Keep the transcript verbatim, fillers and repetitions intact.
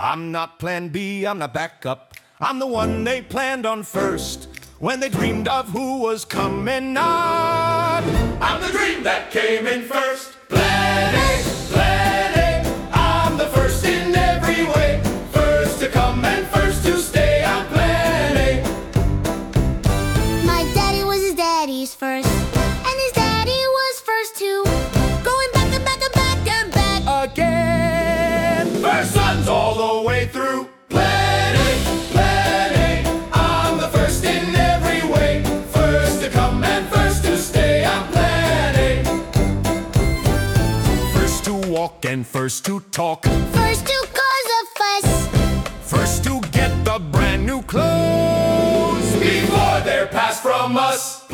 I'm not plan B, I'm not backup. I'm the one they planned on first when they dreamed of who was coming on. I'm the dream that came in first. Plan A, plan A. I'm the first in every way. First to come and first to stay. I'm plan A. My daddy was his daddy's first, and his daddy was first too. Going back and back and back and back again. First sons all the way through. Plan A, plan A. I'm the first in every way. First to come and first to stay. I'm plan A. First to walk and first to talk. First to cause a fuss. First to get the brand new clothes before they're passed from us.